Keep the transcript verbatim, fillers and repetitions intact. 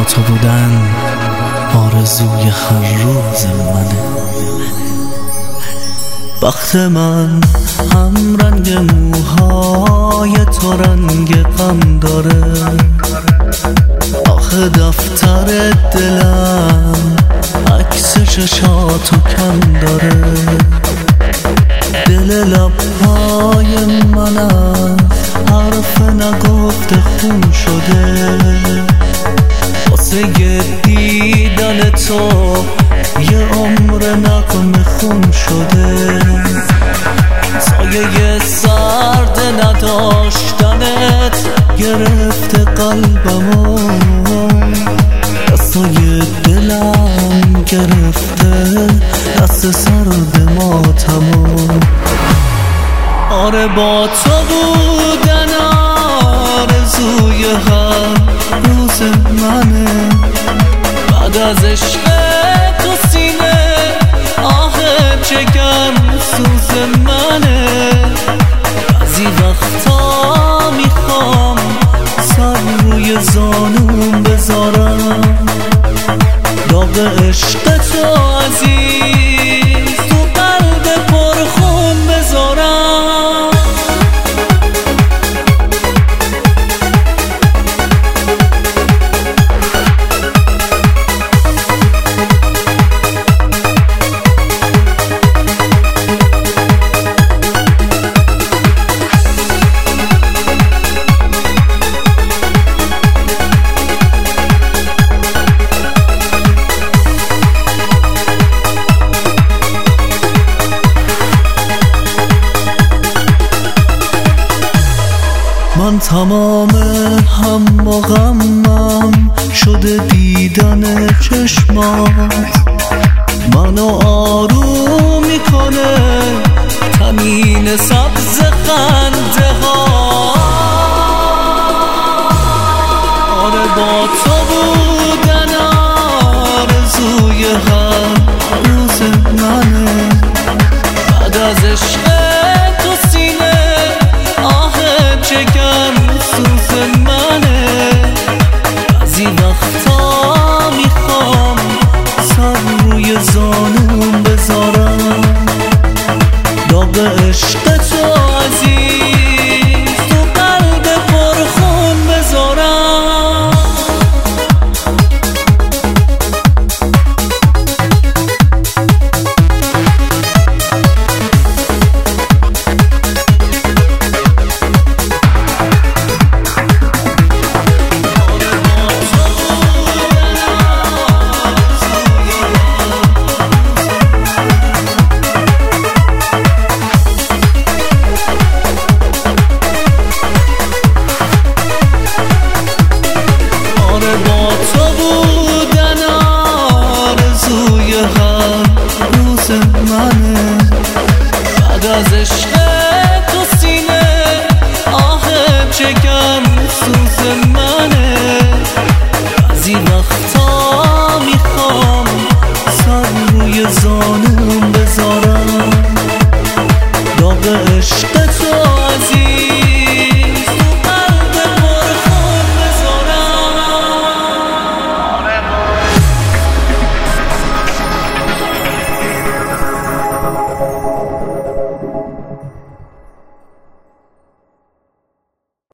تو بودن آرزوی هر روز منه. بخت من هم رنگ موهای تو رنگ غم داره، آخه دفتر دلم عکس چشاتو کم داره. دل لبهای من از حرف نگفته خون شده، واسه دیدن تو یه عمر نغمه خون شده. سایه سرد نداشتنت گرفته قلبمو، دستای دلم گرفته دست سرد ماتمو. آره با تو بودن آرزوی هر روز منه، بعد از عشق تو سینه آه جگر سوز منه. بعضی وقتا میخوام سر روی زانوم بذارم، داغ عشق تو عزیز تو قلب پرخون بذارم. من تمام هم و غمم شده دیدن چشمات، منو آروم میکنه تمین سبز خنده ها. آره با تو بودن آرزوی هر روز منه، بعد از عشق تو سینه آه جگر سوز منه.